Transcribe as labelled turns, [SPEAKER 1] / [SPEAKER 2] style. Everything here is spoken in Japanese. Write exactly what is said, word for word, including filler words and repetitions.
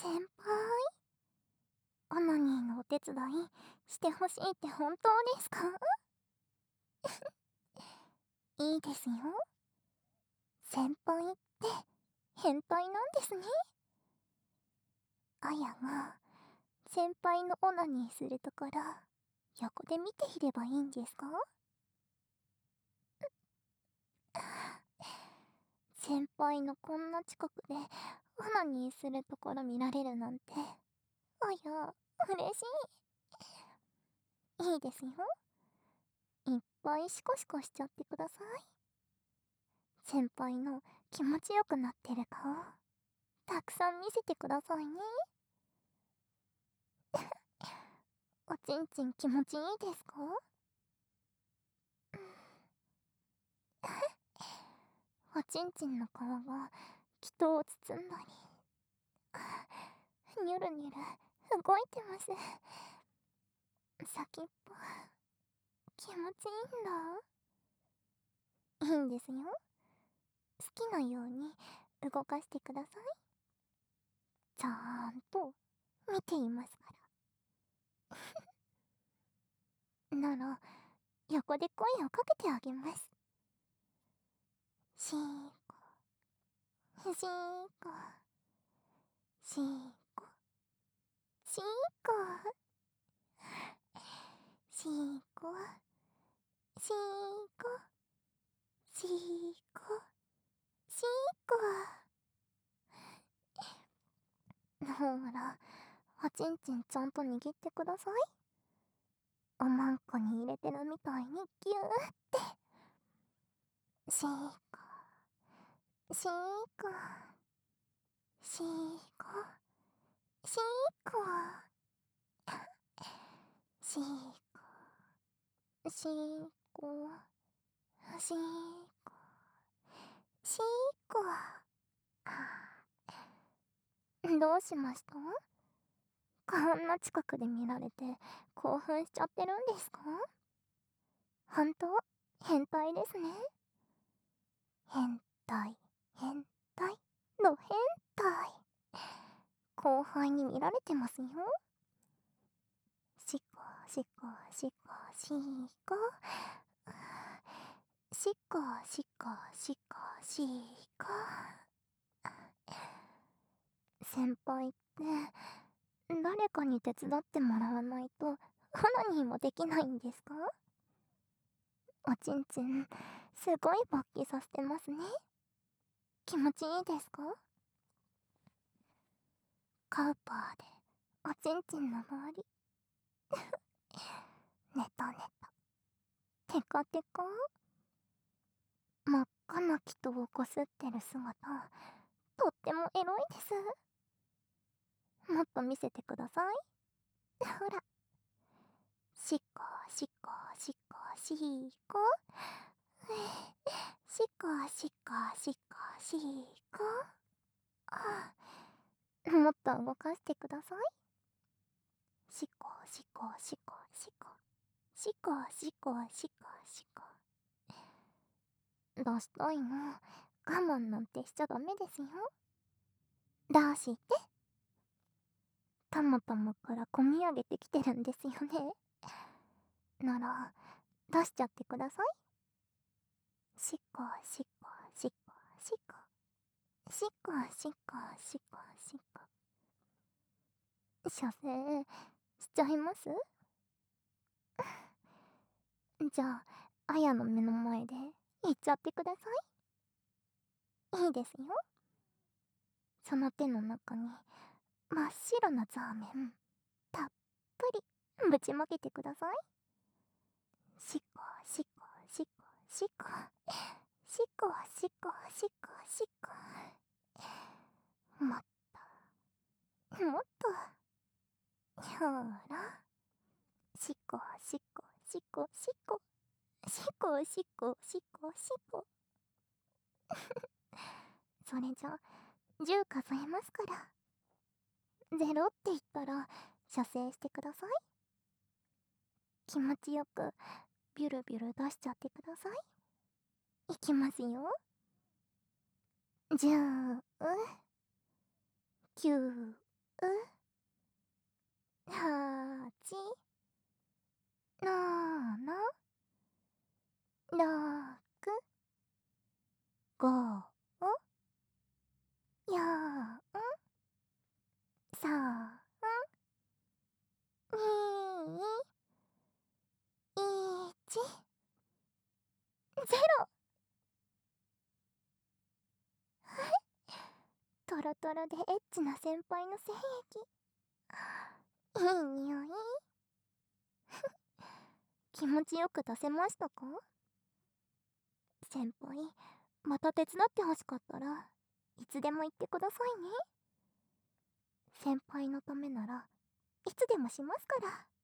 [SPEAKER 1] 先輩、オナニーのお手伝いしてほしいって本当ですか？いいですよ。先輩って変態なんですね。あやが先輩のオナニーするところ横で見ていればいいんですか？先輩のこんな近くでオナニーするところ見られるなんて、あや嬉しい。いいですよ。いっぱいシコシコしちゃってください。先輩の気持ちよくなってる顔たくさん見せてくださいね。おちんちん気持ちいいですか？おちんちんの皮が人を包んだり、ニュルニュル動いてます。先っぽ気持ちいいんだ。いいんですよ。好きなように動かしてください。ちゃんと見ていますから。なら横で声をかけてあげます。しーこ、しーこ、しーこ、しーこ、しーこ、しーこ、しーこ、しーこ。ほら、おちんちんちゃんと握ってください。おまんこに入れてるみたいにギューって。しーこ、しーこ、しーこ、しーこ、しーこ、しーこ、しーこ、しーこ。どうしました？こんな近くで見られて興奮しちゃってるんですか？ほんと変態ですね。変態、変態の変態。後輩に見られてますよ。しこしこしこしこ。しこしこしこしこ。先輩って誰かに手伝ってもらわないとオナニーもできないんですか？おちんちんすごい勃起させてますね。気持ちいいですか？カウパーでおちんちんの周りネタネタテカテカ。真っ赤な気筒をこすってる姿とってもエロいです。もっと見せてください。ほら、しっこしっこしっこしっこ。しっこしっこしっこしっこ。あ、もっと動かしてください。しっこしっこしっこしっこしっこしっこしっこしっこ。出したいの。我慢なんてしちゃダメですよ。出して。たまたまからこみ上げてきてるんですよね。なら出しちゃってください。しっこしっこしっこしっこしっこしっこしっこしっこ。射精しちゃいます？じゃああやの目の前で言っちゃってください。いいですよ。その手の中に真っ白なザーメンたっぷりぶちまけてください。しっこしっこしっこしっこしっこしっこしっこしっこ。もっともっと。ほら、しっこしっこしっこしっこしっこしっこしっこしっこ。それじゃじゅう数えますから。ゼロって言ったら射精してください。気持ちよくビュルビュル出しちゃってください。いきますよ。じゅう、きゅう、 はち、なな、ろく、ご、よん、さん、に、いち、ゼロ。トロトロでエッチな先輩の精液、いい匂い。気持ちよく出せましたか？先輩、また手伝ってほしかったらいつでも言ってくださいね。先輩のためならいつでもしますから。